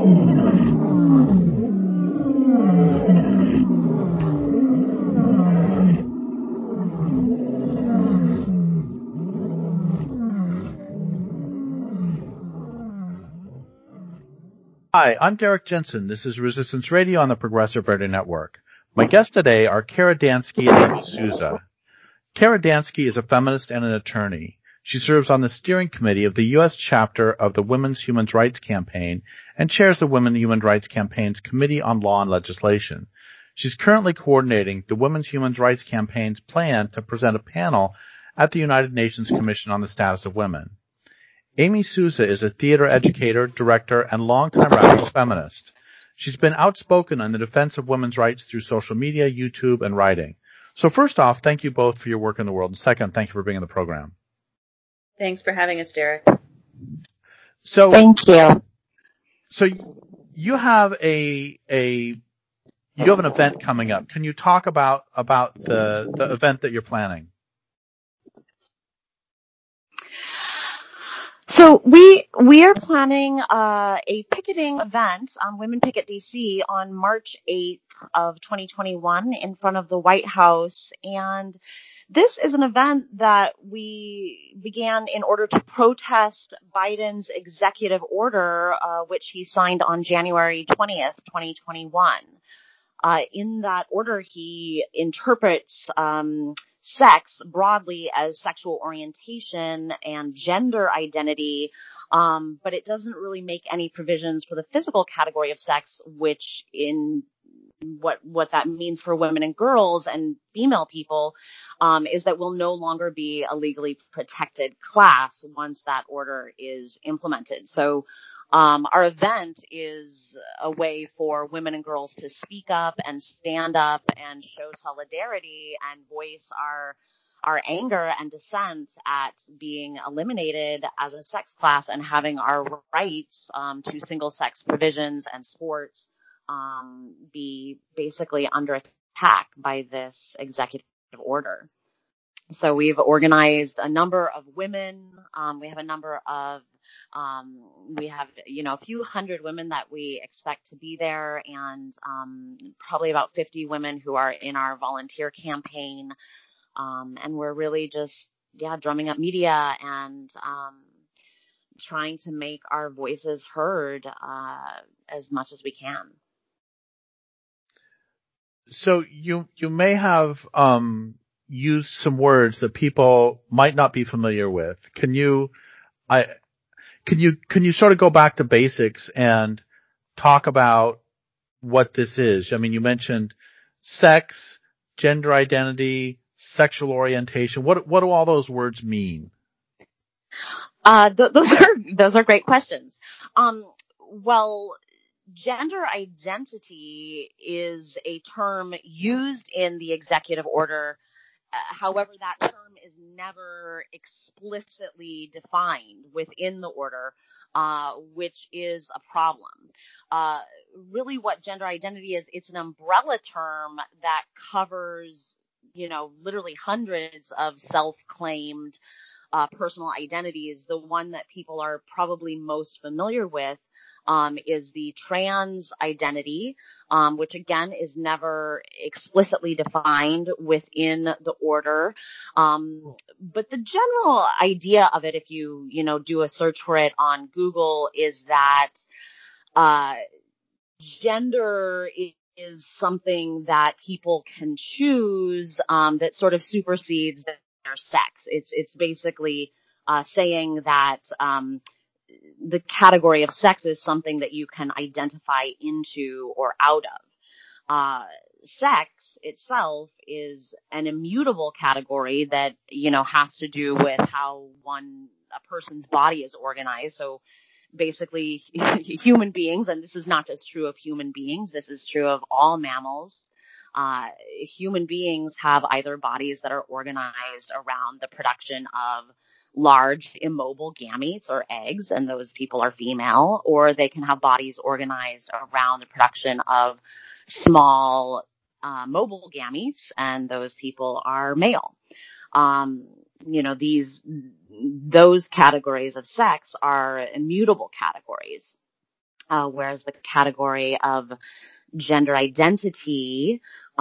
Hi, I'm Derek Jensen. This is Resistance Radio on the Progressive Radio Network. My guests today are Kara Dansky and Amy Souza. Kara Dansky is a feminist and an attorney. She serves on the steering committee of the U.S. chapter of the Women's Human Rights Campaign and chairs the Women's Human Rights Campaign's Committee on Law and Legislation. She's currently coordinating the Women's Human Rights Campaign's plan to present a panel at the United Nations Commission on the Status of Women. Amy Souza is a theater educator, director, and longtime radical feminist. She's been outspoken in the defense of women's rights through social media, YouTube, and writing. So first off, thank you both for your work in the world. And second, thank you for being on the program. Thanks for having us, Derek. So thank you. So you have an event coming up. Can you talk about the event that you're planning? So we are planning a picketing event on Women Picket DC on March 8th of 2021 in front of the White House. And this is an event that we began in order to protest Biden's executive order, which he signed on January 20th, 2021. In that order, he interprets sex broadly as sexual orientation and gender identity, but it doesn't really make any provisions for the physical category of sex, which in what that means for women and girls and female people is that we'll no longer be a legally protected class once that order is implemented. So our event is a way for women and girls to speak up and stand up and show solidarity and voice our anger and dissent at being eliminated as a sex class and having our rights to single sex provisions and sports be basically under attack by this executive order. So we've organized a number of women. We have a number of, we have, a few hundred women that we expect to be there, and probably about 50 women who are in our volunteer campaign. And we're really just, drumming up media and trying to make our voices heard as much as we can. So you may have use some words that people might not be familiar with. Can you sort of go back to basics and talk about what this is? I mean, you mentioned sex, gender identity, sexual orientation. What do all those words mean? Those are great questions. Well, gender identity is a term used in the executive order. However, that term is never explicitly defined within the order, which is a problem. Really what gender identity is, it's an umbrella term that covers, literally hundreds of self-claimed personal identities. The one that people are probably most familiar with is the trans identity, which again is never explicitly defined within the order. But the general idea of it, if you do a search for it on Google, is that gender is something that people can choose that sort of supersedes their sex. It's basically saying that the category of sex is something that you can identify into or out of. Sex itself is an immutable category that, has to do with how a person's body is organized. So basically human beings, and this is not just true of human beings, this is true of all mammals. Human beings have either bodies that are organized around the production of large immobile gametes or eggs, and those people are female, or they can have bodies organized around the production of small mobile gametes, and those people are male. Those categories of sex are immutable categories. whereas the category of gender identity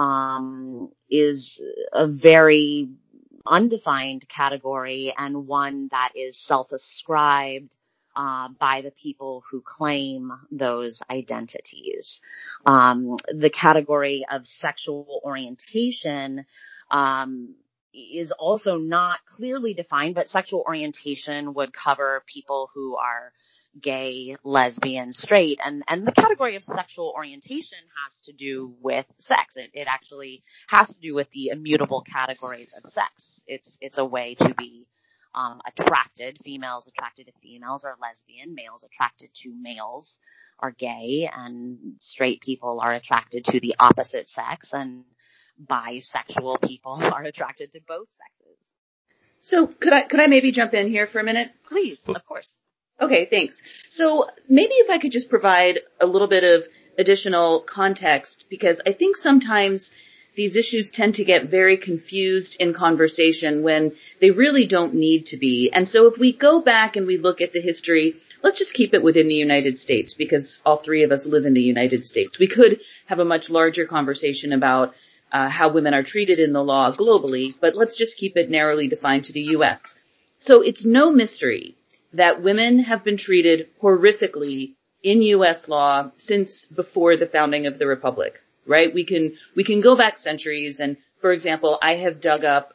is a very undefined category and one that is self-ascribed by the people who claim those identities. The category of sexual orientation is also not clearly defined, but sexual orientation would cover people who are gay, lesbian, straight, and the category of sexual orientation has to do with sex. It actually has to do with the immutable categories of sex. It's a way to be attracted. Females attracted to females are lesbian. Males attracted to males are gay, and straight people are attracted to the opposite sex, and bisexual people are attracted to both sexes. So could I maybe jump in here for a minute? Please, of course. Okay, thanks. So maybe if I could just provide a little bit of additional context, because I think sometimes these issues tend to get very confused in conversation when they really don't need to be. And so if we go back and we look at the history, let's just keep it within the United States, because all three of us live in the United States. We could have a much larger conversation about how women are treated in the law globally, but let's just keep it narrowly defined to the U.S. So it's no mystery that women have been treated horrifically in U.S. law since before the founding of the Republic, right? We can go back centuries, and for example, I have dug up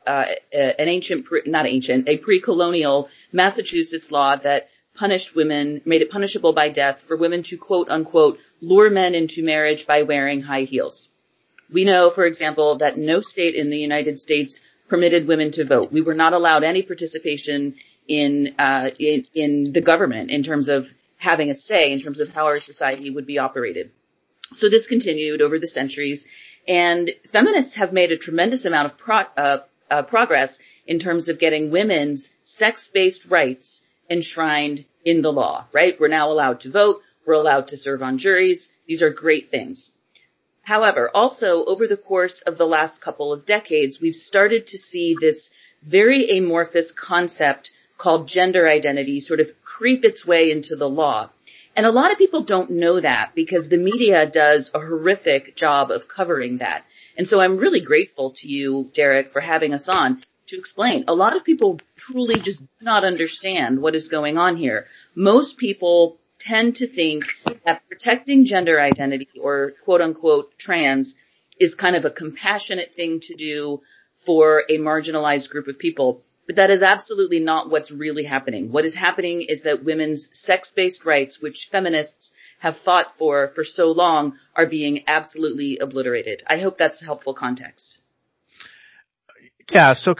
a pre-colonial Massachusetts law that punished women, made it punishable by death for women to quote unquote lure men into marriage by wearing high heels. We know, for example, that no state in the United States permitted women to vote. We were not allowed any participation in the government in terms of having a say in terms of how our society would be operated. So this continued over the centuries, and feminists have made a tremendous amount of progress in terms of getting women's sex-based rights enshrined in the law, right? We're now allowed to vote. We're allowed to serve on juries. These are great things. However, also over the course of the last couple of decades, we've started to see this very amorphous concept called gender identity sort of creep its way into the law. And a lot of people don't know that because the media does a horrific job of covering that. And so I'm really grateful to you, Derek, for having us on to explain. A lot of people truly just do not understand what is going on here. Most people tend to think that protecting gender identity or quote unquote trans is kind of a compassionate thing to do for a marginalized group of people. But that is absolutely not what's really happening. What is happening is that women's sex-based rights, which feminists have fought for so long, are being absolutely obliterated. I hope that's helpful context. Yeah. So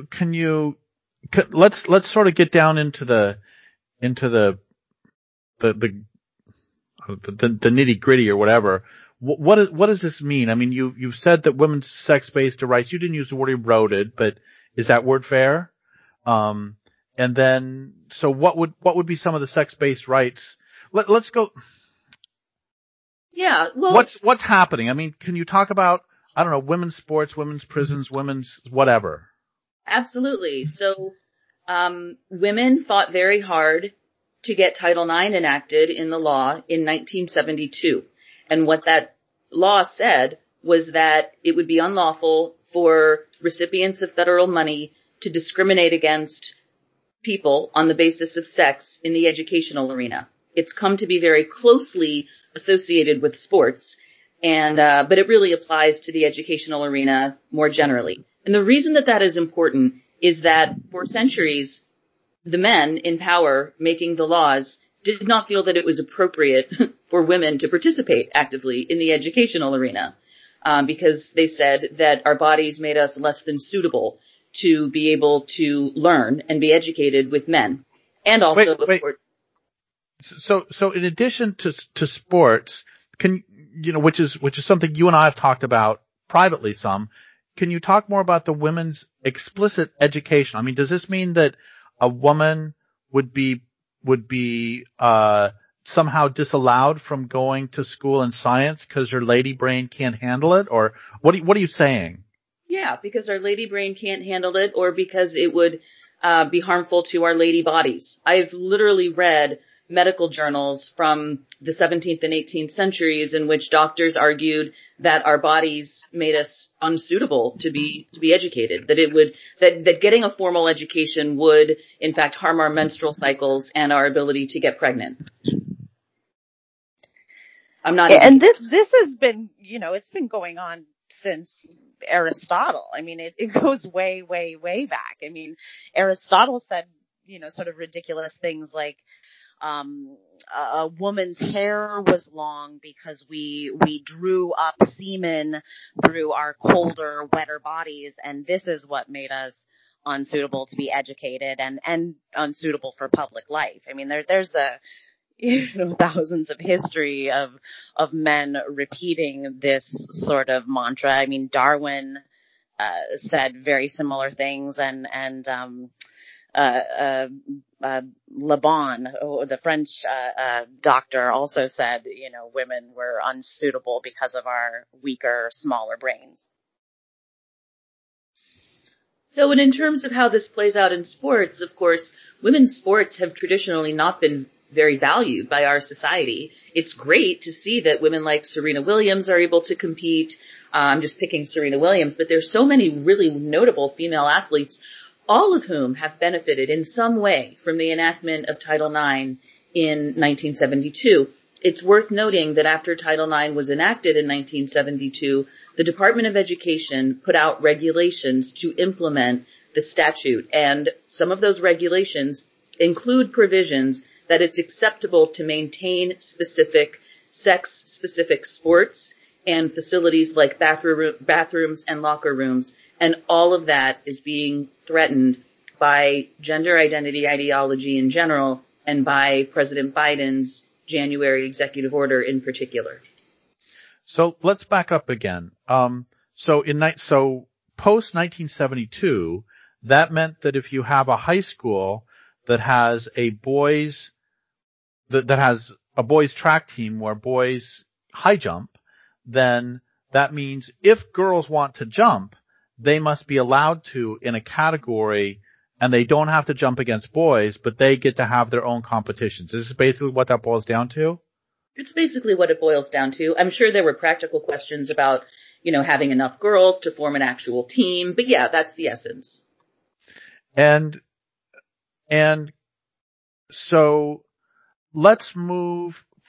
let's sort of get down into the nitty gritty or whatever. What does this mean? I mean, you've said that women's sex-based rights, you didn't use the word eroded, but is that word fair? And then, so what would be some of the sex-based rights? Let's go. Yeah. Well, what's happening? I mean, can you talk about, I don't know, women's sports, women's prisons, women's whatever? Absolutely. So, women fought very hard to get Title IX enacted in the law in 1972. And what that law said was that it would be unlawful for recipients of federal money to discriminate against people on the basis of sex in the educational arena. It's come to be very closely associated with sports, and but it really applies to the educational arena more generally. And the reason that is important is that for centuries, the men in power making the laws did not feel that it was appropriate for women to participate actively in the educational arena, because they said that our bodies made us less than suitable to be able to learn and be educated with men. And also, wait. So in addition to sports, which is something you and I have talked about privately some, can you talk more about the women's explicit education? I mean, does this mean that a woman would be somehow disallowed from going to school in science because her lady brain can't handle it? Or what are you saying? Yeah, because our lady brain can't handle it, or because it would be harmful to our lady bodies. I've literally read medical journals from the 17th and 18th centuries in which doctors argued that our bodies made us unsuitable to be educated, that getting a formal education would in fact harm our menstrual cycles and our ability to get pregnant. And this has been, it's been going on since Aristotle. I mean, it goes way, way, way back. I mean, Aristotle said, sort of ridiculous things like, a woman's hair was long because we drew up semen through our colder, wetter bodies, and this is what made us unsuitable to be educated and unsuitable for public life. I mean, there's thousands of history of men repeating this sort of mantra. I mean, Darwin said very similar things, and Le Bon, the French doctor, also said, women were unsuitable because of our weaker, smaller brains. So, and in terms of how this plays out in sports, of course, women's sports have traditionally not been very valued by our society. It's great to see that women like Serena Williams are able to compete. I'm just picking Serena Williams, but there's so many really notable female athletes, all of whom have benefited in some way from the enactment of Title IX in 1972. It's worth noting that after Title IX was enacted in 1972, the Department of Education put out regulations to implement the statute, and some of those regulations include provisions that it's acceptable to maintain specific sex-specific sports and facilities like bathrooms and locker rooms. And all of that is being threatened by gender identity ideology in general and by President Biden's January executive order in particular. So let's back up again. So post 1972, that meant that if you have a high school that has a boys track team where boys high jump, then that means if girls want to jump, they must be allowed to in a category, and they don't have to jump against boys, but they get to have their own competitions. Is this basically what that boils down to? It's basically what it boils down to. I'm sure there were practical questions about, having enough girls to form an actual team, but yeah, that's the essence. And so let's come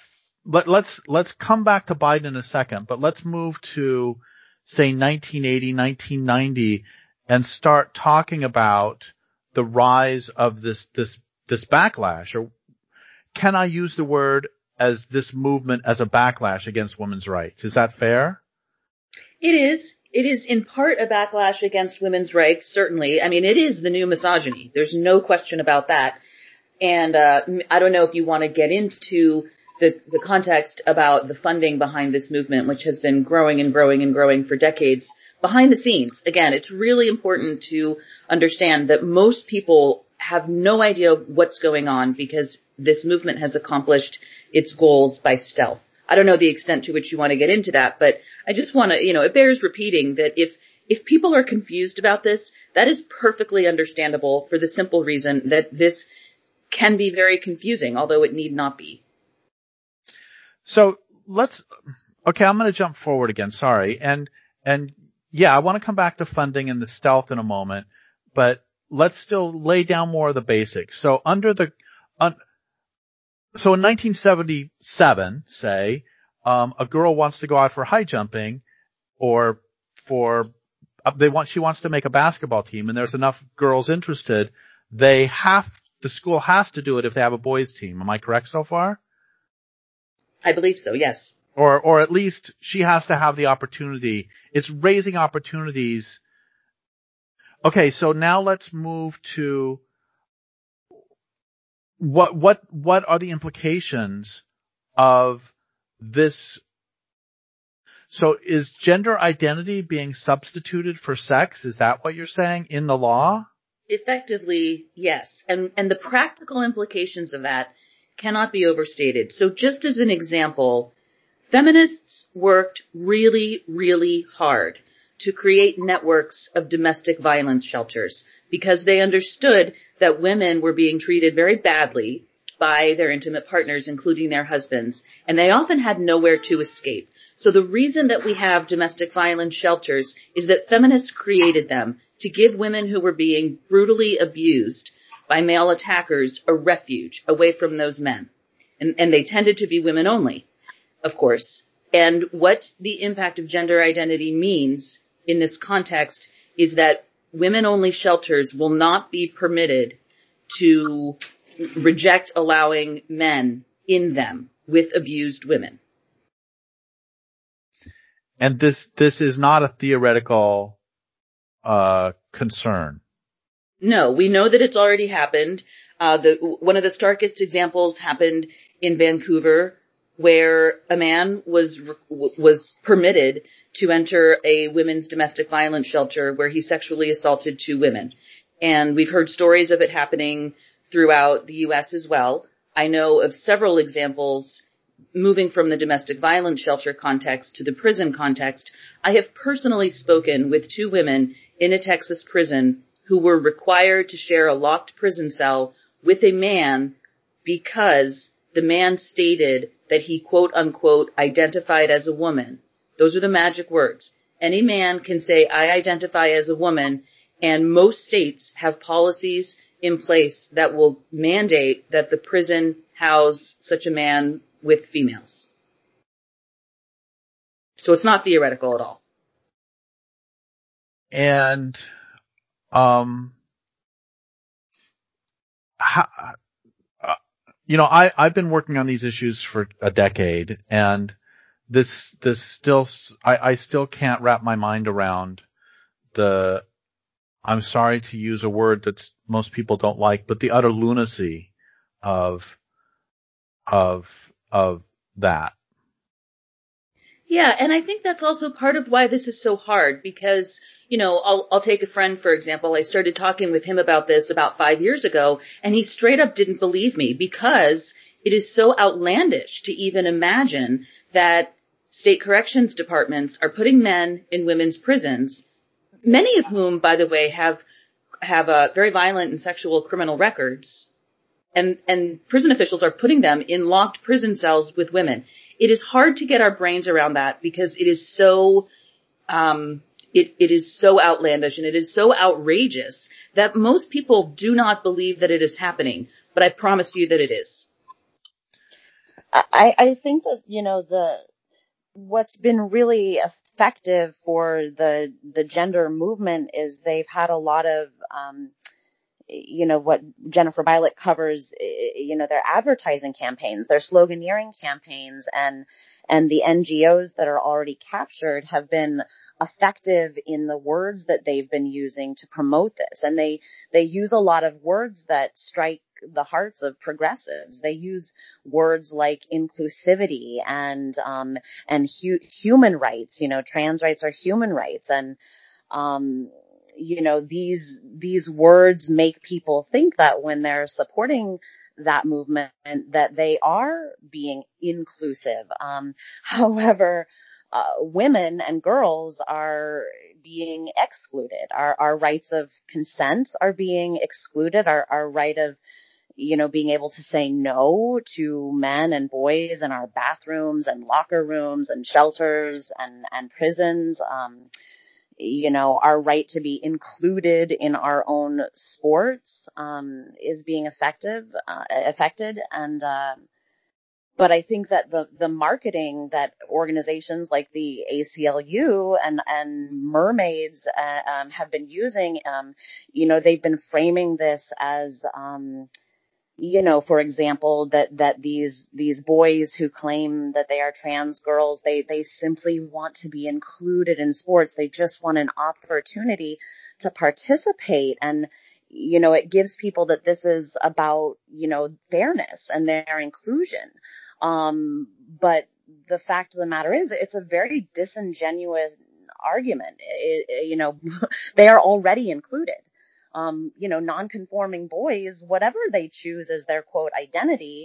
back to Biden in a second, but let's move to, say, 1980, 1990, and start talking about the rise of this backlash, or can I use the word as this movement as a backlash against women's rights? Is that fair? It is. It is in part a backlash against women's rights, certainly. I mean, it is the new misogyny. There's no question about that. And I don't know if you want to get into the context about the funding behind this movement, which has been growing and growing and growing for decades behind the scenes. Again, it's really important to understand that most people have no idea what's going on because this movement has accomplished its goals by stealth. I don't know the extent to which you want to get into that, but I just want to, it bears repeating that if people are confused about this, that is perfectly understandable for the simple reason that this can be very confusing, although it need not be. So I'm going to jump forward again. Sorry. And yeah, I want to come back to funding and the stealth in a moment, but let's still lay down more of the basics. So in 1977, say, a girl wants to go out for high jumping or she wants to make a basketball team and there's enough girls interested. The school has to do it if they have a boys team. Am I correct so far? I believe so, yes. Or at least she has to have the opportunity. It's raising opportunities. Okay, so now let's move to what are the implications of this? So is gender identity being substituted for sex? Is that what you're saying in the law? Effectively, yes. And the practical implications of that cannot be overstated. So just as an example, feminists worked really, really hard to create networks of domestic violence shelters because they understood that women were being treated very badly by their intimate partners, including their husbands, and they often had nowhere to escape. So the reason that we have domestic violence shelters is that feminists created them to give women who were being brutally abused by male attackers a refuge away from those men. And they tended to be women only, of course. And what the impact of gender identity means in this context is that women-only shelters will not be permitted to reject allowing men in them with abused women. And this is not a theoretical concern. No, we know that it's already happened. One of the starkest examples happened in Vancouver, where a man was permitted to enter a women's domestic violence shelter where he sexually assaulted 2 women. And we've heard stories of it happening throughout the U.S. as well. I know of several examples moving from the domestic violence shelter context to the prison context. I have personally spoken with 2 women in a Texas prison who were required to share a locked prison cell with a man because the man stated that he, quote unquote, identified as a woman. Those are the magic words. Any man can say, I identify as a woman, and most states have policies in place that will mandate that the prison house such a man with females. So it's not theoretical at all. And, I've been working on these issues for a decade, and this still, I still can't wrap my mind around I'm sorry to use a word that most people don't like, but the utter lunacy of that. Yeah, and I think that's also part of why this is so hard because, I'll take a friend, for example. I started talking with him about this about 5 years ago, and he straight up didn't believe me because it is so outlandish to even imagine that state corrections departments are putting men in women's prisons, many of whom, by the way, have very violent and sexual criminal records. And prison officials are putting them in locked prison cells with women. It is hard to get our brains around that because it is so, it is so outlandish and it is so outrageous that most people do not believe that it is happening. But I promise you that it is. I think that, what's been really effective for the gender movement is they've had a lot of, what Jennifer Violet covers, their advertising campaigns, their sloganeering campaigns, and the NGOs that are already captured have been effective in the words that they've been using to promote this. And they use a lot of words that strike the hearts of progressives. They use words like inclusivity and human rights. Trans rights are human rights, and these words make people think that when they're supporting that movement, that they are being inclusive. However, women and girls are being excluded. Our rights of consent are being excluded. Our right of, being able to say no to men and boys in our bathrooms and locker rooms and shelters and prisons. Our right to be included in our own sports, is being affected. And, but I think that the marketing that organizations like the ACLU and Mermaids, have been using, they've been framing this as, for example, that these boys who claim that they are trans girls, they simply want to be included in sports. They just want an opportunity to participate. And, it gives people that this is about, fairness and their inclusion. But the fact of the matter is, it's a very disingenuous argument. They are already included. Non-conforming boys, whatever they choose as their quote identity,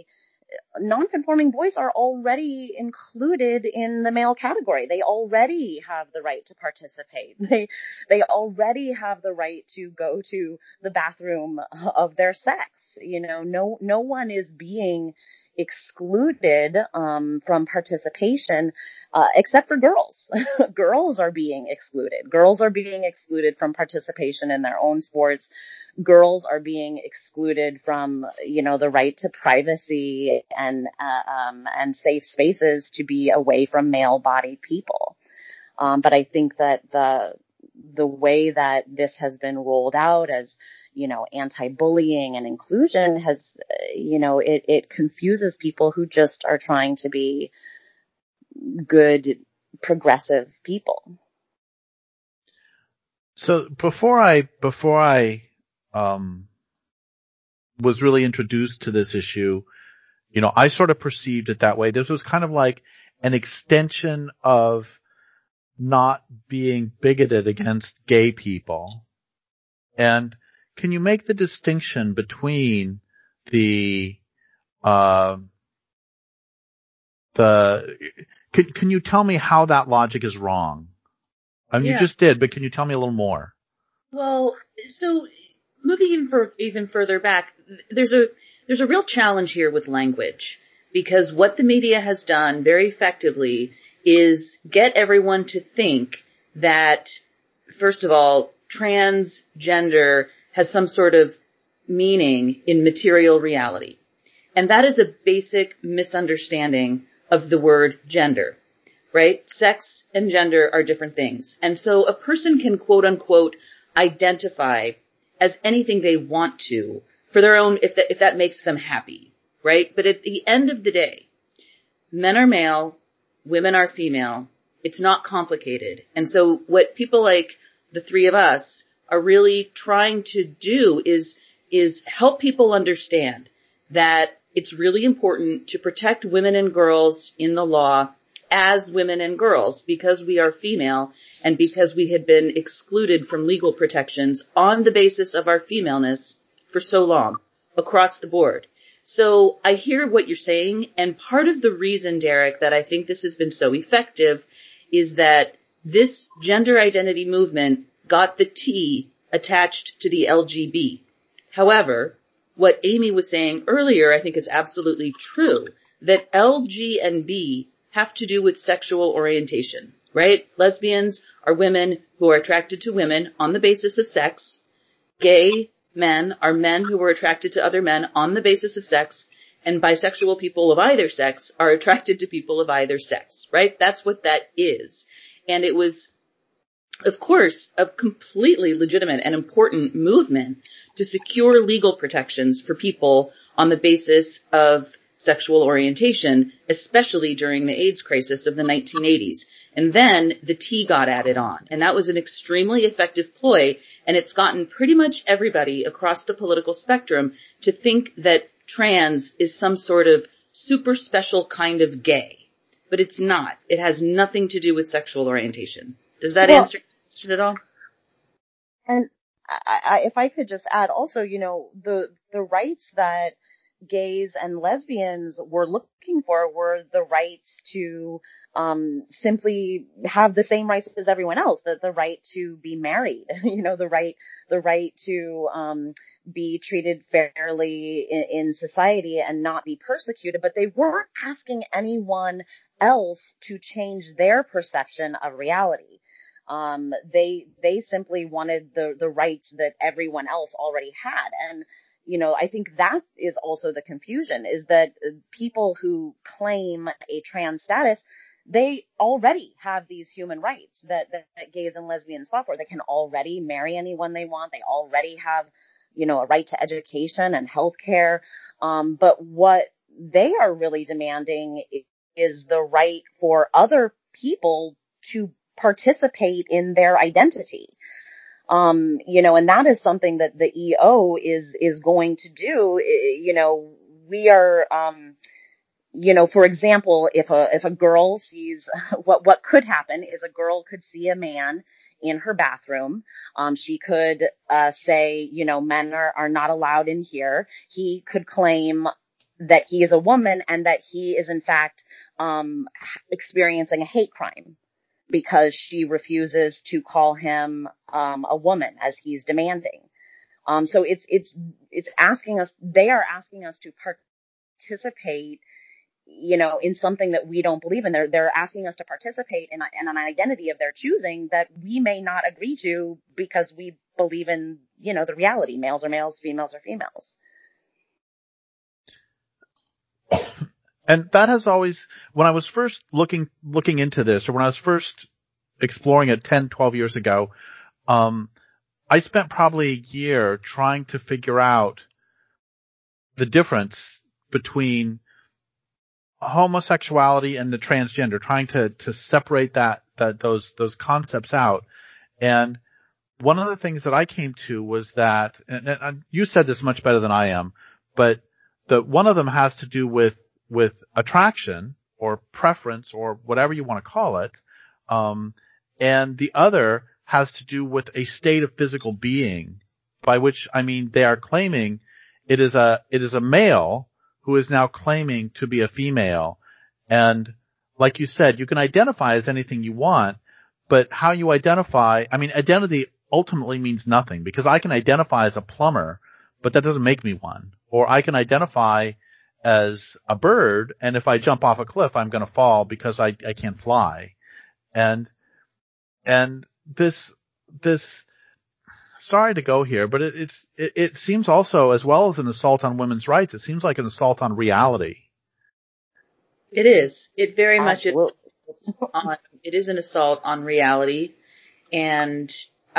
non-conforming boys are already included in the male category. They already have the right to participate. They already have the right to go to the bathroom of their sex. No one is being excluded from participation except for girls. Girls are being excluded. Girls are being excluded from participation in their own sports. Girls are being excluded from, the right to privacy and safe spaces to be away from male-bodied people. But I think that the way that this has been rolled out as, anti-bullying and inclusion has, it confuses people who just are trying to be good, progressive people. So before I was really introduced to this issue, I sort of perceived it that way. This was kind of like an extension of not being bigoted against gay people. And can you make the distinction between can you tell me how that logic is wrong? I mean, You just did, but can you tell me a little more? Well, so moving even further back, there's a real challenge here with language, because what the media has done very effectively is get everyone to think that, first of all, transgender has some sort of meaning in material reality. And that is a basic misunderstanding of the word gender, right? Sex and gender are different things. And so a person can quote unquote identify as anything they want to for their own, if that makes them happy, right? But at the end of the day, men are male, women are female. It's not complicated. And so what people like the three of us are really trying to do is help people understand that it's really important to protect women and girls in the law as women and girls, because we are female and because we had been excluded from legal protections on the basis of our femaleness for so long across the board. So I hear what you're saying, and part of the reason, Derek, that I think this has been so effective is that this gender identity movement got the T attached to the LGB. However, what Amy was saying earlier, I think is absolutely true, that L, G, and B have to do with sexual orientation, right? Lesbians are women who are attracted to women on the basis of sex. Gay men are men who are attracted to other men on the basis of sex. And bisexual people of either sex are attracted to people of either sex, right? That's what that is. And it was, of course, a completely legitimate and important movement to secure legal protections for people on the basis of sexual orientation, especially during the AIDS crisis of the 1980s. And then the T got added on. And that was an extremely effective ploy. And it's gotten pretty much everybody across the political spectrum to think that trans is some sort of super special kind of gay. But it's not. It has nothing to do with sexual orientation. Does that answer it at all? And if I could just add also, the rights that gays and lesbians were looking for were the rights to simply have the same rights as everyone else, the right to be married, the right to be treated fairly in society and not be persecuted. But they weren't asking anyone else to change their perception of reality. They simply wanted the rights that everyone else already had. And I think that is also the confusion, is that people who claim a trans status, they already have these human rights that gays and lesbians fought for. They can already marry anyone they want. They already have, a right to education and healthcare. But what they are really demanding is the right for other people to participate in their identity. And that is something that the EO is going to do. We are, for example, if a girl sees what could happen is a girl could see a man in her bathroom. She could, say, men are not allowed in here. He could claim that he is a woman and that he is in fact experiencing a hate crime because she refuses to call him a woman as he's demanding. So it's asking us, they are asking us to participate, in something that we don't believe in. They're asking us to participate in an identity of their choosing that we may not agree to because we believe in, the reality. Males are males, females are females. And that has always, when I was first looking into this, or when I was first exploring it 10, 12 years ago, I spent probably a year trying to figure out the difference between homosexuality and the transgender, trying to separate those concepts out. And one of the things that I came to was that, and you said this much better than I am, but one of them has to do with attraction or preference or whatever you want to call it. And the other has to do with a state of physical being, by which I mean they are claiming it is a male who is now claiming to be a female. And like you said, you can identify as anything you want, but how you identify, identity ultimately means nothing, because I can identify as a plumber, but that doesn't make me one. Or I can identify as a bird, and if I jump off a cliff, I'm going to fall because I can't fly. And this, sorry to go here, but it seems also, as well as an assault on women's rights, it seems like an assault on reality. It is. It very Absolutely. much it is an assault on reality. And,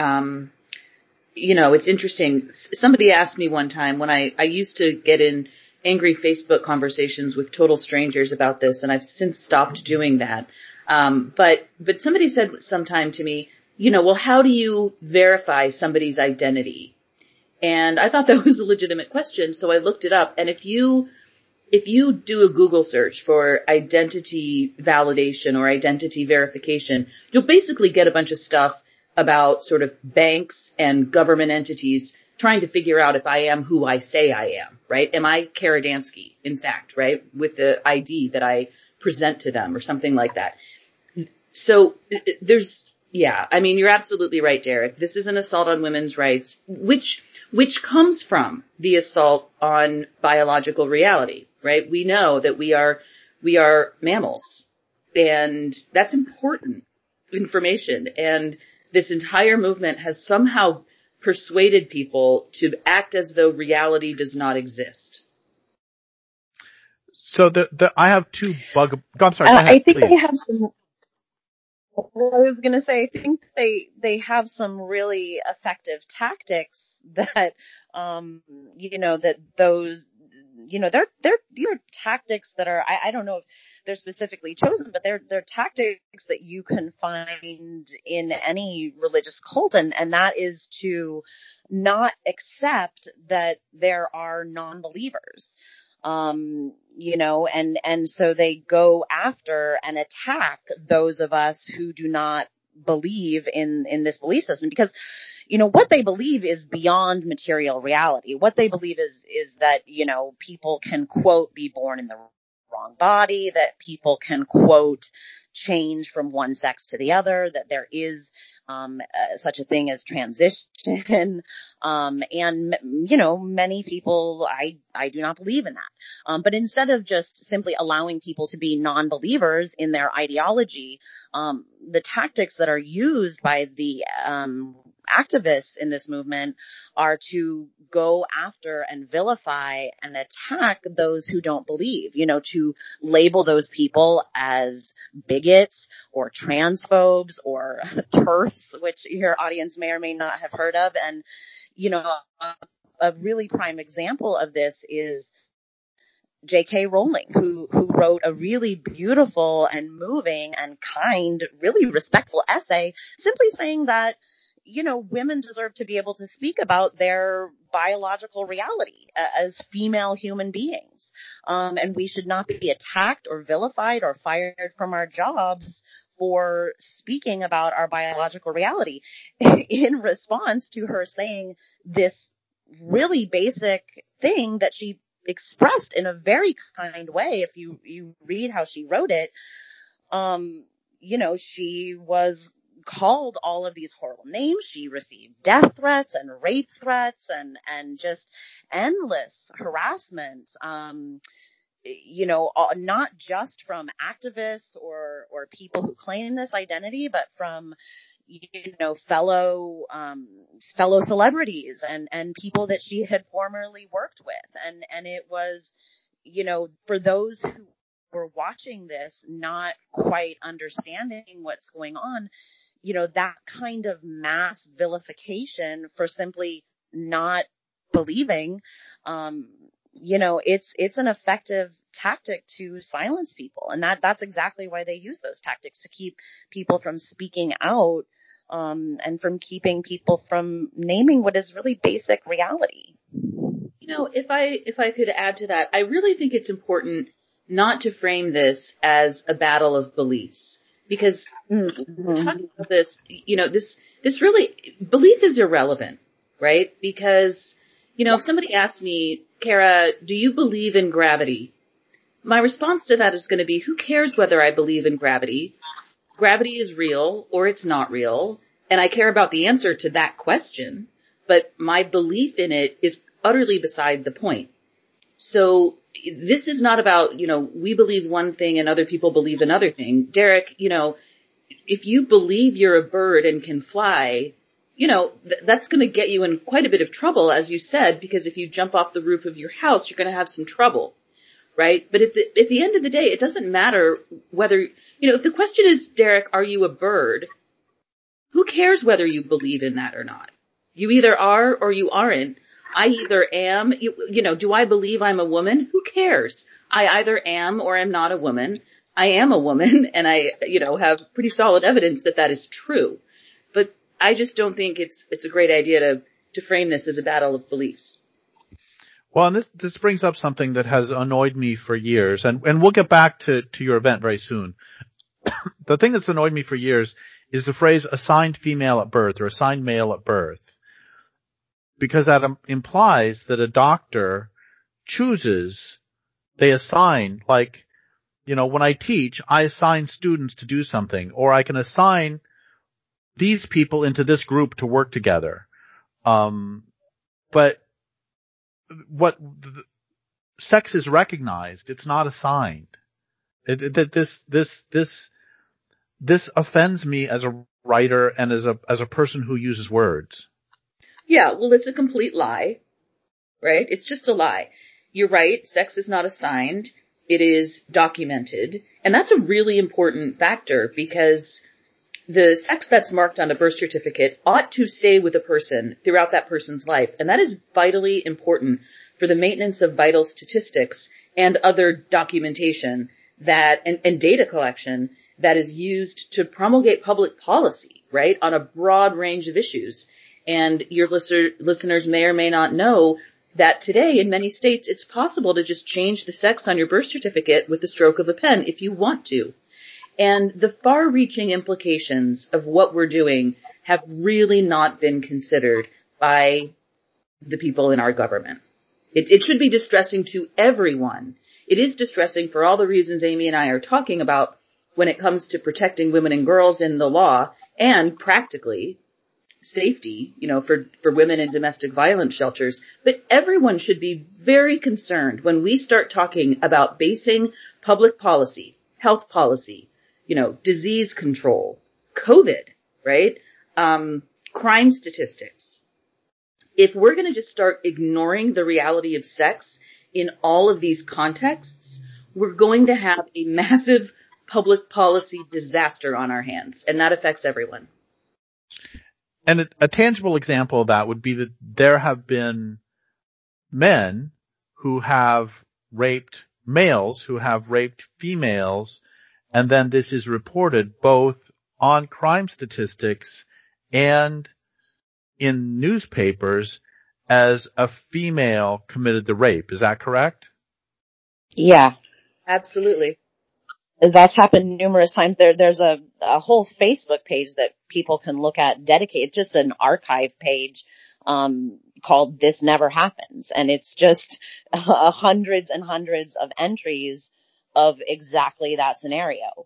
it's interesting. Somebody asked me one time when I used to get in angry Facebook conversations with total strangers about this, and I've since stopped doing that. But somebody said sometime to me, well, how do you verify somebody's identity? And I thought that was a legitimate question, so I looked it up. And if you do a Google search for identity validation or identity verification, you'll basically get a bunch of stuff about sort of banks and government entities trying to figure out if I am who I say I am, right? Am I Kara Dansky, in fact, right? With the ID that I present to them or something like that. So you're absolutely right, Derek. This is an assault on women's rights, which comes from the assault on biological reality, right? We know that we are mammals, and that's important information. And this entire movement has somehow persuaded people to act as though reality does not exist. So I have two I'm sorry. Go ahead, I think please. they have some. Well, I was going to say, I think they have some really effective tactics that, that those, they're tactics that are, I don't know if they're specifically chosen, but they're tactics that you can find in any religious cult. And that is to not accept that there are non-believers. And so they go after and attack those of us who do not believe in this belief system, because, what they believe is beyond material reality. What they believe is that, people can, quote, be born in the wrong body, that people can, quote, change from one sex to the other, that there is such a thing as transition. And, many people, I do not believe in that. But instead of just simply allowing people to be non-believers in their ideology, the tactics that are used by the activists in this movement are to go after and vilify and attack those who don't believe, to label those people as bigots or transphobes or TERFs, which your audience may or may not have heard of. And, a really prime example of this is J.K. Rowling, who wrote a really beautiful and moving and kind, really respectful essay, simply saying that, women deserve to be able to speak about their biological reality as female human beings. And we should not be attacked or vilified or fired from our jobs for speaking about our biological reality, in response to her saying this really basic thing that she expressed in a very kind way. If you read how she wrote it, she was called all of these horrible names. She received death threats and rape threats and just endless harassment. Not just from activists or people who claim this identity, but from, fellow celebrities and people that she had formerly worked with. And it was, for those who were watching this, not quite understanding what's going on, that kind of mass vilification for simply not believing, it's an effective tactic to silence people. And that's exactly why they use those tactics, to keep people from speaking out, and from keeping people from naming what is really basic reality. If I could add to that, I really think it's important not to frame this as a battle of beliefs, because we're talking about this, this really, belief is irrelevant, right? Because, if somebody asks me, Kara, do you believe in gravity? My response to that is going to be, who cares whether I believe in gravity? Gravity is real or it's not real. And I care about the answer to that question, but my belief in it is utterly beside the point. So this is not about, we believe one thing and other people believe another thing. Derek, if you believe you're a bird and can fly, that's going to get you in quite a bit of trouble, as you said, because if you jump off the roof of your house, you're going to have some trouble, right? But at the end of the day, it doesn't matter whether, if the question is, Derek, are you a bird? Who cares whether you believe in that or not? You either are or you aren't. I either am, do I believe I'm a woman? Who cares? I either am or am not a woman. I am a woman, and I, have pretty solid evidence that is true. But I just don't think it's a great idea to frame this as a battle of beliefs. Well, and this brings up something that has annoyed me for years, and we'll get back to your event very soon. The thing that's annoyed me for years is the phrase assigned female at birth or assigned male at birth, because that implies that a doctor chooses, they assign, like, when I teach, I assign students to do something, or I can assign these people into this group to work together. But sex is recognized. It's not assigned. This offends me as a writer and as a person who uses words. Yeah, well, it's a complete lie, right? It's just a lie. You're right. Sex is not assigned. It is documented. And that's a really important factor, because the sex that's marked on a birth certificate ought to stay with a person throughout that person's life. And that is vitally important for the maintenance of vital statistics and other documentation and data collection that is used to promulgate public policy, right, on a broad range of issues. And your listeners may or may not know that today in many states, it's possible to just change the sex on your birth certificate with the stroke of a pen if you want to. And the far-reaching implications of what we're doing have really not been considered by the people in our government. It should be distressing to everyone. It is distressing for all the reasons Amy and I are talking about when it comes to protecting women and girls in the law, and practically safety, for women in domestic violence shelters. But everyone should be very concerned when we start talking about basing public policy, health policy, disease control, COVID, right? Crime statistics. If we're going to just start ignoring the reality of sex in all of these contexts, we're going to have a massive public policy disaster on our hands, and that affects everyone. And a tangible example of that would be that there have been men who have raped males, who have raped females, and then this is reported both on crime statistics and in newspapers as a female committed the rape. Is that correct? Yeah. Absolutely. That's happened numerous times. There's a whole Facebook page that people can look at dedicated, just an archive page called This Never Happens. And it's just hundreds and hundreds of entries of exactly that scenario.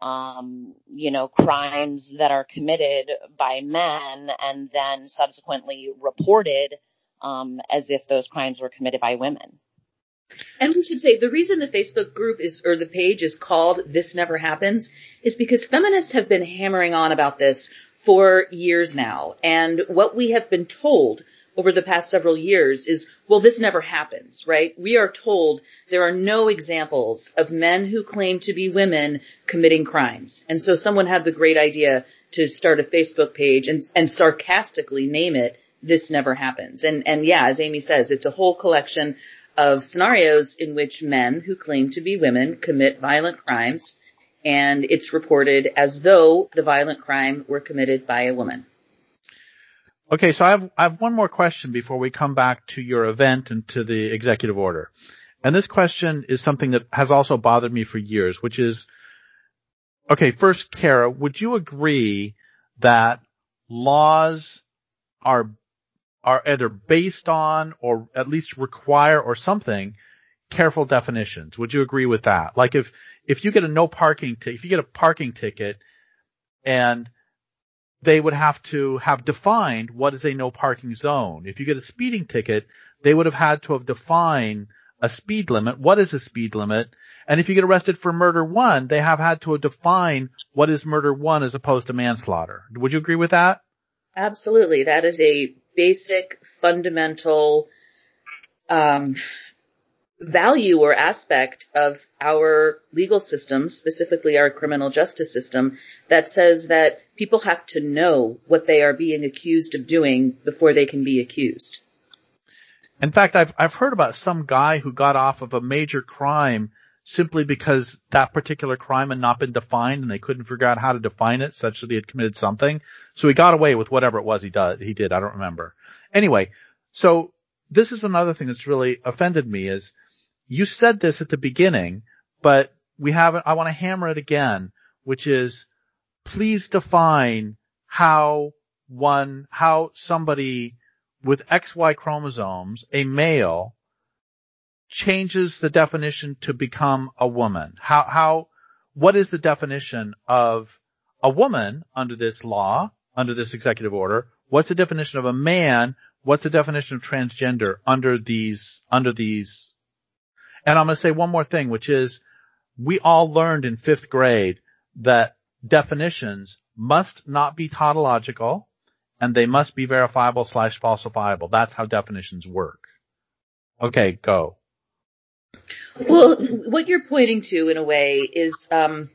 Crimes that are committed by men and then subsequently reported as if those crimes were committed by women. And we should say the reason the Facebook group or the page is called This Never Happens is because feminists have been hammering on about this for years now. And what we have been told over the past several years is, well, this never happens, right? We are told there are no examples of men who claim to be women committing crimes. And so someone had the great idea to start a Facebook page and sarcastically name it This Never Happens. And yeah, as Amy says, it's a whole collection of scenarios in which men who claim to be women commit violent crimes, and it's reported as though the violent crime were committed by a woman. Okay, so I have one more question before we come back to your event and to the executive order. And this question is something that has also bothered me for years, which is, okay, first, Kara, would you agree that laws are either based on or at least require or something careful definitions? Would you agree with that? Like if you get if you get a parking ticket and they would have to have defined what is a no parking zone. If you get a speeding ticket, they would have had to have defined a speed limit. What is a speed limit? And if you get arrested for murder one, they have had to have defined what is murder one as opposed to manslaughter. Would you agree with that? Absolutely. That is a basic, fundamental value or aspect of our legal system, specifically our criminal justice system, that says that people have to know what they are being accused of doing before they can be accused. In fact, I've heard about some guy who got off of a major crime simply because that particular crime had not been defined and they couldn't figure out how to define it such that he had committed something. So he got away with whatever it was he did. I don't remember. Anyway, so this is another thing that's really offended me is you said this at the beginning, but I want to hammer it again, which is please define how somebody with XY chromosomes, a male, changes the definition to become a woman. What is the definition of a woman under this law, under this executive order? What's the definition of a man? What's the definition of transgender under these? And I'm going to say one more thing, which is we all learned in 5th grade that definitions must not be tautological and they must be verifiable/falsifiable. That's how definitions work. Okay, go. Well, what you're pointing to in a way is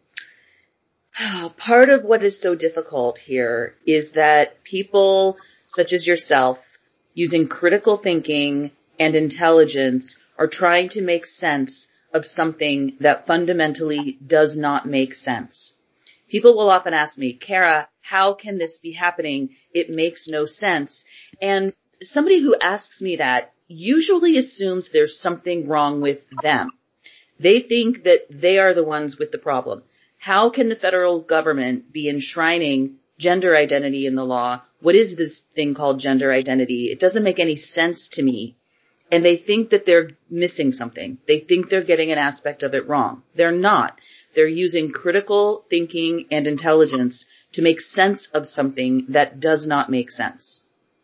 part of what is so difficult here is that people such as yourself, using critical thinking and intelligence, are trying to make sense of something that fundamentally does not make sense. People will often ask me, Kara, how can this be happening? It makes no sense. And somebody who asks me that usually assumes there's something wrong with them. They think that they are the ones with the problem. How can the federal government be enshrining gender identity in the law? What is this thing called gender identity? It doesn't make any sense to me. And they think that they're missing something. They think they're getting an aspect of it wrong. They're not. They're using critical thinking and intelligence to make sense of something that does not make sense.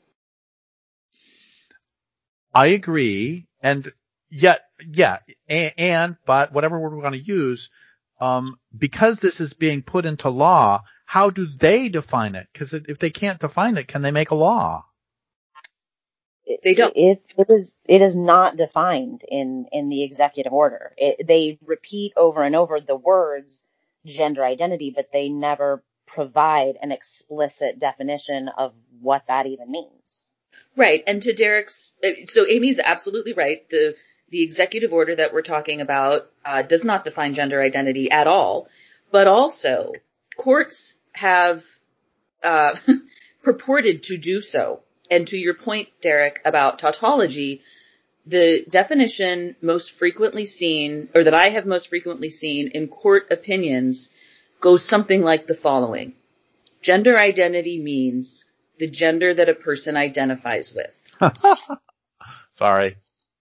I agree. And yet, but whatever word we're going to use, because this is being put into law, how do they define it? Because if they can't define it, can they make a law? They don't. It is not defined in the executive order. They repeat over and over the words gender identity, but they never provide an explicit definition of what that even means. Right. And to Derek's, so Amy's absolutely right. The executive order that we're talking about does not define gender identity at all. But also, courts have purported to do so. And to your point, Derek, about tautology, the definition most frequently seen, or that I have most frequently seen in court opinions, goes something like the following. Gender identity means the gender that a person identifies with. Sorry.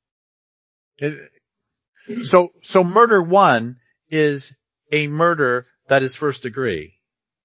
So murder one is a murder that is first degree.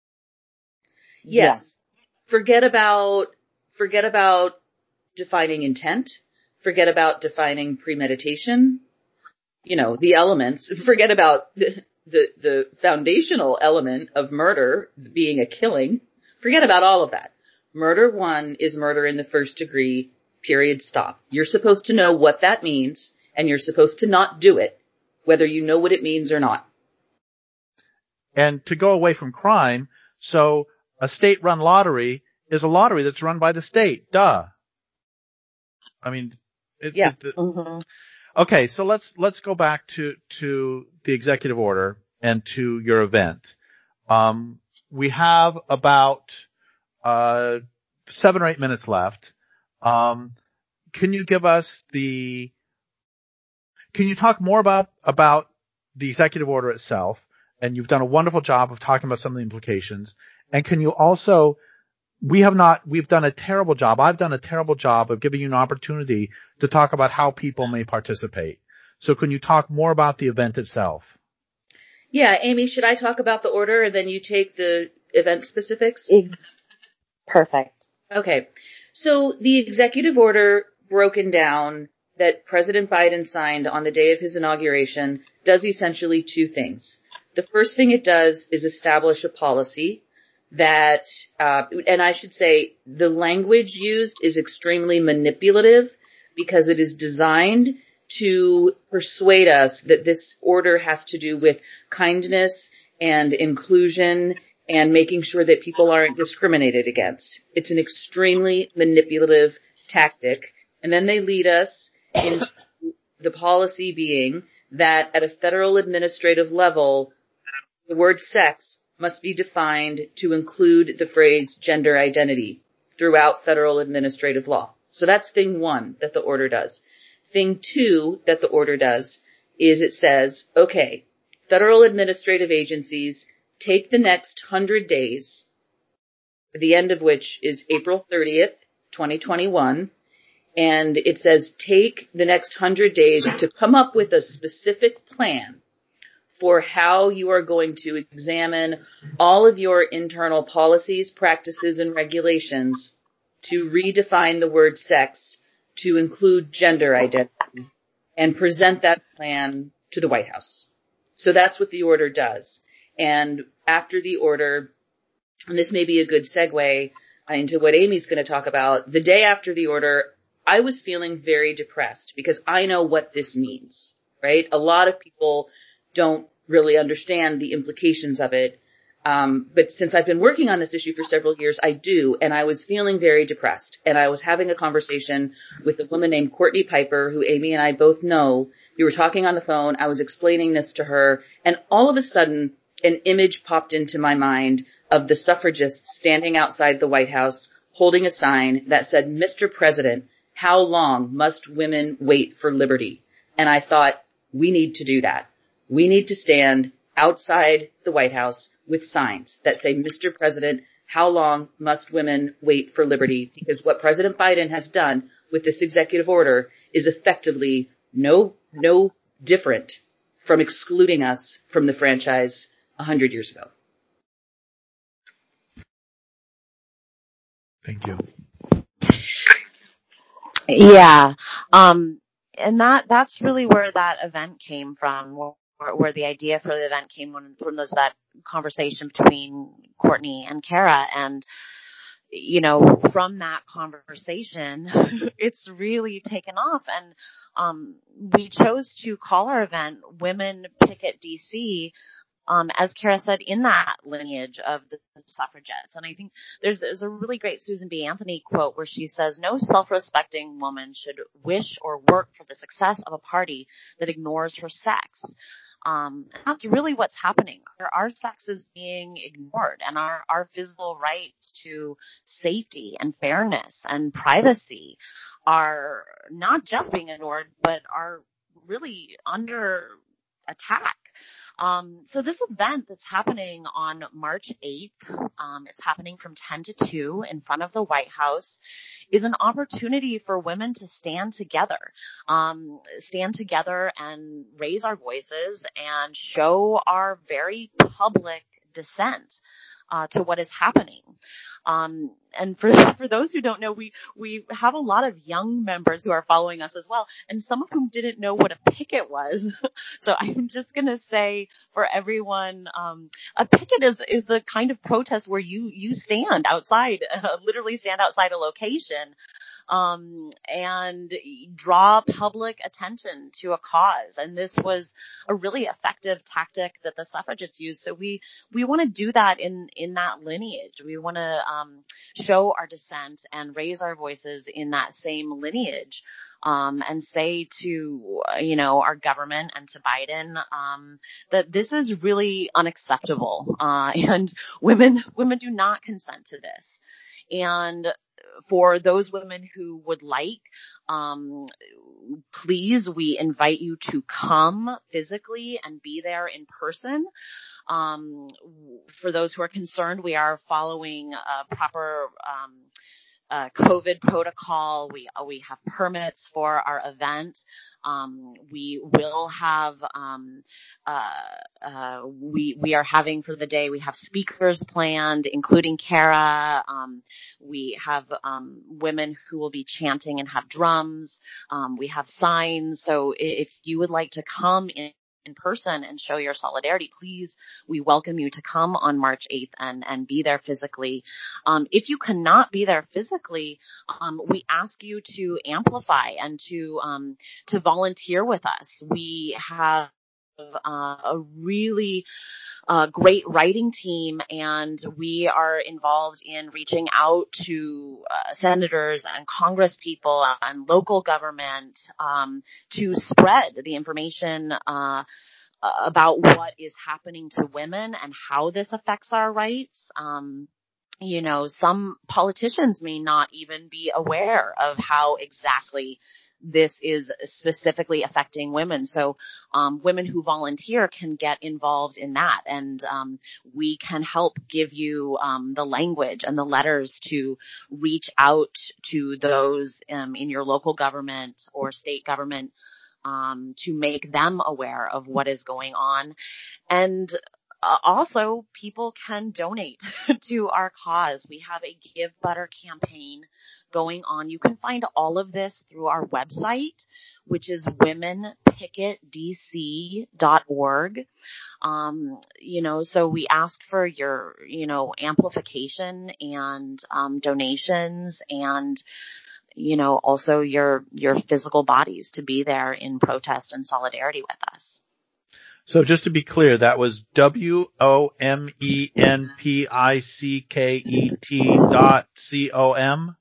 Yes. Yeah. Forget about defining intent. Forget about defining premeditation. The elements. Forget about the foundational element of murder being a killing. Forget about all of that. Murder one is murder in the first degree, period, stop. You're supposed to know what that means, and you're supposed to not do it, whether you know what it means or not. And to go away from crime, so a state-run lottery is a lottery that's run by the state. Duh. I mean, Okay, so let's go back to the executive order and to your event. We have about 7 or 8 minutes left. Can you talk more about the executive order itself? And you've done a wonderful job of talking about some of the implications. And can you also, we've done a terrible job. I've done a terrible job of giving you an opportunity to talk about how people may participate. So can you talk more about the event itself? Yeah, Amy, should I talk about the order and then you take the event specifics? Perfect. Okay. So the executive order broken down that President Biden signed on the day of his inauguration does essentially two things. The first thing it does is establish a policy that, and I should say the language used is extremely manipulative because it is designed to persuade us that this order has to do with kindness and inclusion and making sure that people aren't discriminated against. It's an extremely manipulative tactic. And then they lead us into the policy being that at a federal administrative level, the word sex must be defined to include the phrase gender identity throughout federal administrative law. So that's thing one that the order does. Thing two that the order does is it says, okay, federal administrative agencies take the next 100 days, the end of which is April 30th, 2021, and it says take the next 100 days to come up with a specific plan for how you are going to examine all of your internal policies, practices, and regulations to redefine the word sex to include gender identity and present that plan to the White House. So that's what the order does. And after the order, and this may be a good segue into what Amy's going to talk about, the day after the order, I was feeling very depressed because I know what this means, right? A lot of people don't really understand the implications of it. But since I've been working on this issue for several years, I do. And I was feeling very depressed. And I was having a conversation with a woman named Courtney Piper, who Amy and I both know. We were talking on the phone. I was explaining this to her. And all of a sudden, an image popped into my mind of the suffragists standing outside the White House holding a sign that said, "Mr. President, how long must women wait for liberty?" And I thought, we need to do that. We need to stand outside the White House with signs that say, "Mr. President, how long must women wait for liberty?" Because what President Biden has done with this executive order is effectively no different from excluding us from the franchise 100 years ago. Thank you. Yeah. And that's really where that event came from, where the idea for the event came from that conversation between Courtney and Kara. And, from that conversation, it's really taken off. And, we chose to call our event Women Picket DC, as Kara said, in that lineage of the suffragettes. And I think there's a really great Susan B. Anthony quote where she says, "No self-respecting woman should wish or work for the success of a party that ignores her sex." And that's really what's happening. Our sex is being ignored, and our physical rights to safety and fairness and privacy are not just being ignored, but are really under attack. So this event that's happening on March 8th, it's happening from 10 to 2 in front of the White House, is an opportunity for women to stand together and raise our voices and show our very public dissent to what is happening. And for those who don't know, we have a lot of young members who are following us as well, and some of whom didn't know what a picket was. So I'm just going to say for everyone, a picket is the kind of protest where you stand outside, literally stand outside a location, and draw public attention to a cause. And this was a really effective tactic that the suffragists used. So we want to do that in that lineage. We want to show our dissent and raise our voices in that same lineage, and say to, our government and to Biden, that this is really unacceptable. And women do not consent to this. And for those women who would like, please, we invite you to come physically and be there in person. For those who are concerned, we are following a proper COVID protocol. We have permits for our event. We will have, we are having for the day, we have speakers planned, including Kara. We have, women who will be chanting and have drums. We have signs. So if you would like to come in person and show your solidarity, please, we welcome you to come on March 8th and be there physically. If you cannot be there physically, we ask you to amplify and to volunteer with us. We have a really great writing team, and we are involved in reaching out to senators and congresspeople and local government to spread the information about what is happening to women and how this affects our rights. Some politicians may not even be aware of how exactly this is specifically affecting women. So women who volunteer can get involved in that, and we can help give you the language and the letters to reach out to those in your local government or state government to make them aware of what is going on. And also, people can donate to our cause. We have a Give Butter campaign going on. You can find all of this through our website, which is womenpicketdc.org. So we ask for your, amplification and donations, and also your physical bodies to be there in protest and solidarity with us. So just to be clear, that was WOMENPICKET.com?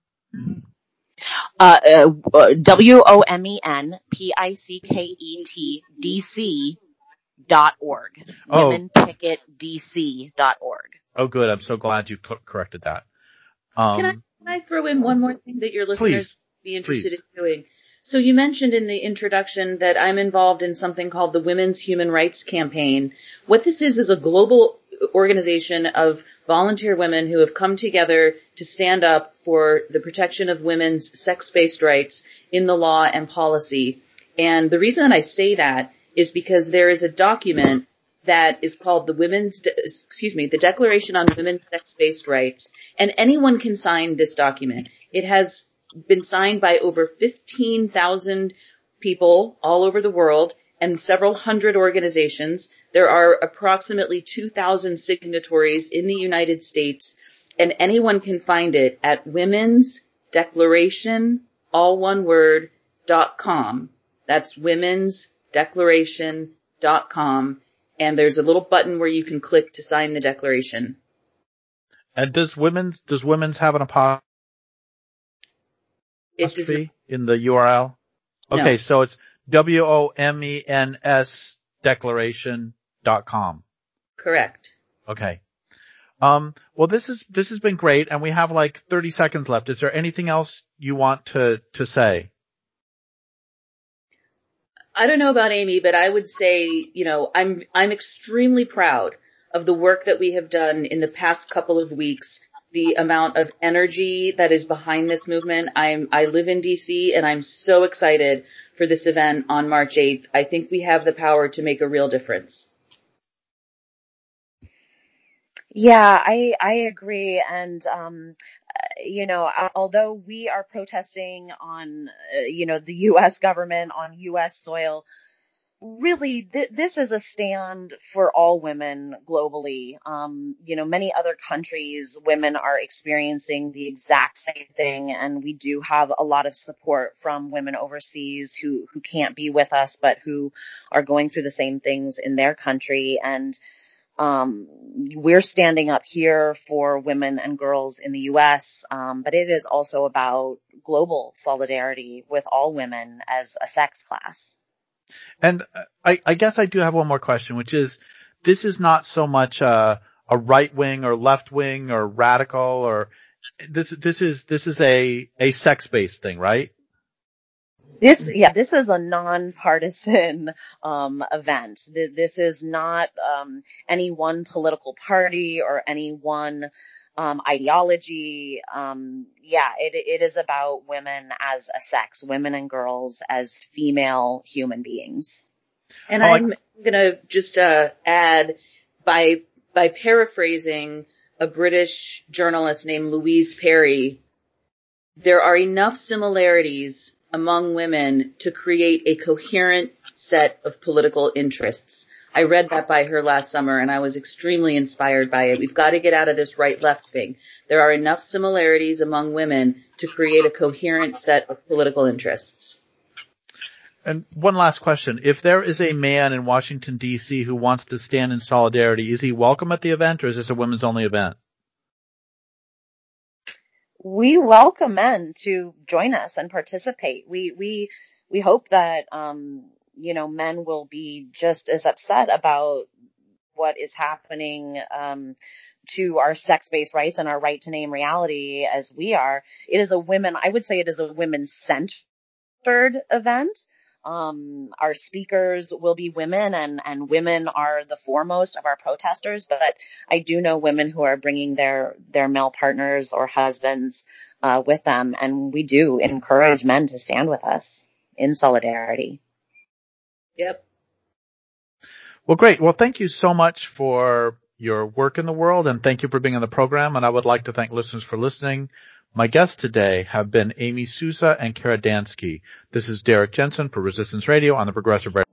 WOMENPICKETDC.org. WomenPicketDC.org. Oh, good. I'm so glad you corrected that. Can I throw in one more thing that your listeners would be interested in doing? So you mentioned in the introduction that I'm involved in something called the Women's Human Rights Campaign. What this is a global organization of volunteer women who have come together to stand up for the protection of women's sex-based rights in the law and policy. And the reason that I say that is because there is a document that is called the Declaration on Women's Sex-Based Rights, and anyone can sign this document. It has been signed by over 15,000 people all over the world and several hundred organizations. There are approximately 2,000 signatories in the United States, and anyone can find it at Women's Declaration, all one word, .com. That's Women's Declaration.com. And there's a little button where you can click to sign the declaration. And does women's have an apostrophe in the URL? Okay, no. So it's WOMENS declaration.com. Correct. Okay. Well, this has been great, and we have like 30 seconds left. Is there anything else you want to say? I don't know about Amy, but I would say, you know, I'm extremely proud of the work that we have done in the past couple of weeks, the amount of energy that is behind this movement. I live in DC, and I'm so excited for this event on March 8th. I think we have the power to make a real difference. Yeah, I agree. And, you know, although we are protesting on, you know, the U.S. government on U.S. soil, really, this is a stand for all women globally. You know, many other countries, women are experiencing the exact same thing, and we do have a lot of support from women overseas who can't be with us, but who are going through the same things in their country. And we're standing up here for women and girls in the U.S., but it is also about global solidarity with all women as a sex class. And I guess I do have one more question, which is, this is not so much a right wing or left wing or radical, or this is a sex-based thing, right? This is a nonpartisan event. This is not any one political party or any one ideology. It is about women as a sex, women and girls as female human beings. And I'm going to just add, by paraphrasing a British journalist named Louise Perry, there are enough similarities among women to create a coherent set of political interests. I read that by her last summer, and I was extremely inspired by it. We've got to get out of this right-left thing. There are enough similarities among women to create a coherent set of political interests. And one last question. If there is a man in Washington, D.C. who wants to stand in solidarity, is he welcome at the event, or is this a women's only event? We welcome men to join us and participate. We hope that, you know, men will be just as upset about what is happening, to our sex-based rights and our right to name reality as we are. I would say it is a women-centered event. Our speakers will be women, and women are the foremost of our protesters, but I do know women who are bringing their male partners or husbands with them, and we do encourage men to stand with us in solidarity. Yep. Well, great. Well, thank you so much for your work in the world, and thank you for being on the program, and I would like to thank listeners for listening. My guests today have been Amy Souza and Kara Dansky. This is Derek Jensen for Resistance Radio on the Progressive Radio.